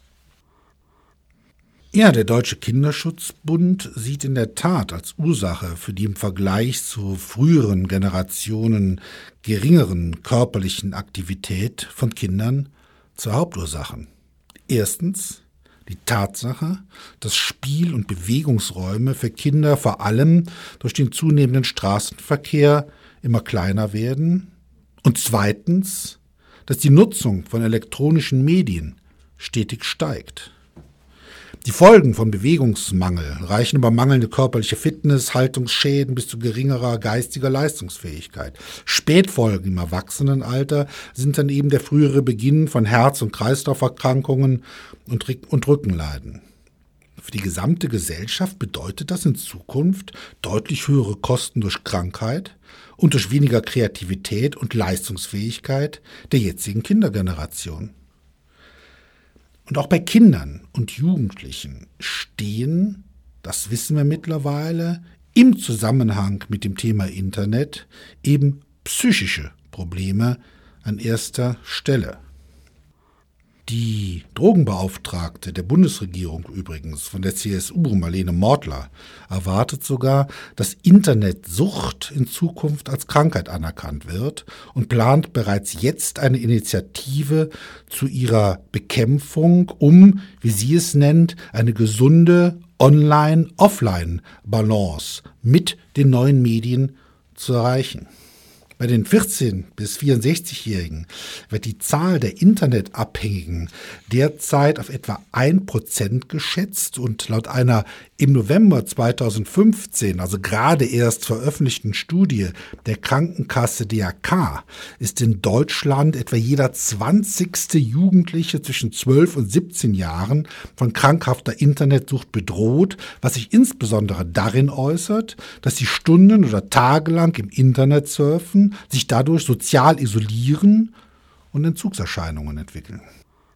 Speaker 2: Ja, der Deutsche Kinderschutzbund sieht in der Tat als Ursache für die im Vergleich zu früheren Generationen geringeren körperlichen Aktivität von Kindern zwei Hauptursachen. Erstens die Tatsache, dass Spiel- und Bewegungsräume für Kinder vor allem durch den zunehmenden Straßenverkehr immer kleiner werden. Und zweitens, dass die Nutzung von elektronischen Medien stetig steigt. Die Folgen von Bewegungsmangel reichen über mangelnde körperliche Fitness, Haltungsschäden bis zu geringerer geistiger Leistungsfähigkeit. Spätfolgen im Erwachsenenalter sind dann eben der frühere Beginn von Herz- und Kreislauferkrankungen und Rückenleiden. Für die gesamte Gesellschaft bedeutet das in Zukunft deutlich höhere Kosten durch Krankheit und durch weniger Kreativität und Leistungsfähigkeit der jetzigen Kindergeneration. Und auch bei Kindern und Jugendlichen stehen, das wissen wir mittlerweile, im Zusammenhang mit dem Thema Internet eben psychische Probleme an erster Stelle. Die Drogenbeauftragte der Bundesregierung übrigens von der CSU, Marlene Mortler, erwartet sogar, dass Internetsucht in Zukunft als Krankheit anerkannt wird und plant bereits jetzt eine Initiative zu ihrer Bekämpfung, um, wie sie es nennt, eine gesunde Online-Offline-Balance mit den neuen Medien zu erreichen. Bei den 14- bis 64-Jährigen wird die Zahl der Internetabhängigen derzeit auf etwa 1% geschätzt und laut einer im November 2015, also gerade erst veröffentlichten Studie der Krankenkasse DRK, ist in Deutschland etwa jeder 20. Jugendliche zwischen 12 und 17 Jahren von krankhafter Internetsucht bedroht, was sich insbesondere darin äußert, dass sie stunden- oder tagelang im Internet surfen, sich dadurch sozial isolieren und Entzugserscheinungen entwickeln.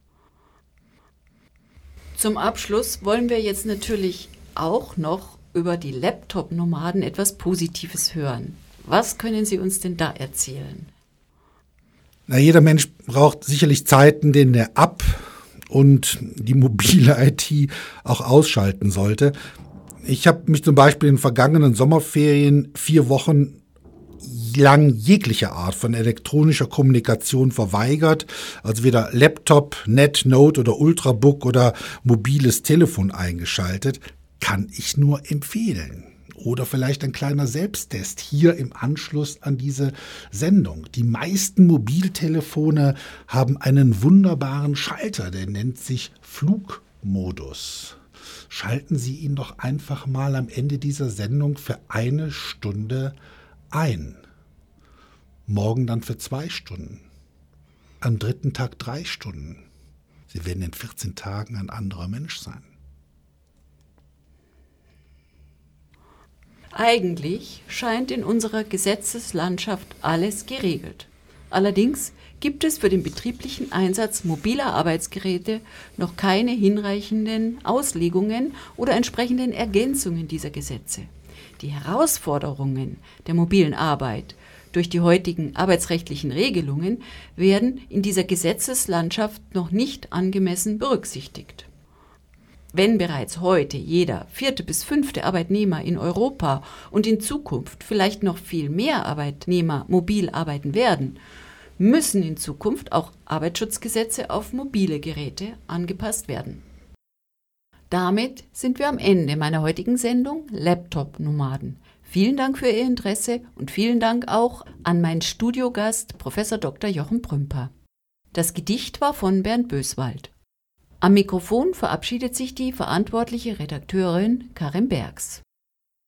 Speaker 1: Zum Abschluss wollen wir jetzt natürlich auch noch über die Laptop-Nomaden etwas Positives hören. Was können Sie uns denn da erzählen?
Speaker 2: Jeder Mensch braucht sicherlich Zeiten, denen er ab- und die mobile IT auch ausschalten sollte. Ich habe mich zum Beispiel in den vergangenen Sommerferien 4 Wochen lang jegliche Art von elektronischer Kommunikation verweigert, also weder Laptop, Net, Note oder Ultrabook oder mobiles Telefon eingeschaltet, kann ich nur empfehlen. Oder vielleicht ein kleiner Selbsttest hier im Anschluss an diese Sendung. Die meisten Mobiltelefone haben einen wunderbaren Schalter, der nennt sich Flugmodus. Schalten Sie ihn doch einfach mal am Ende dieser Sendung für 1 Stunde ein. Morgen dann für 2 Stunden. Am 3. Tag 3 Stunden. Sie werden in 14 Tagen ein anderer Mensch sein.
Speaker 1: Eigentlich scheint in unserer Gesetzeslandschaft alles geregelt. Allerdings gibt es für den betrieblichen Einsatz mobiler Arbeitsgeräte noch keine hinreichenden Auslegungen oder entsprechenden Ergänzungen dieser Gesetze. Die Herausforderungen der mobilen Arbeit durch die heutigen arbeitsrechtlichen Regelungen werden in dieser Gesetzeslandschaft noch nicht angemessen berücksichtigt. Wenn bereits heute jeder 4. bis 5. Arbeitnehmer in Europa und in Zukunft vielleicht noch viel mehr Arbeitnehmer mobil arbeiten werden, müssen in Zukunft auch Arbeitsschutzgesetze auf mobile Geräte angepasst werden. Damit sind wir am Ende meiner heutigen Sendung Laptop-Nomaden. Vielen Dank für Ihr Interesse und vielen Dank auch an meinen Studiogast Prof. Dr. Jochen Prümper. Das Gedicht war von Bernd Böswald. Am Mikrofon verabschiedet sich die verantwortliche Redakteurin Karin Bergs.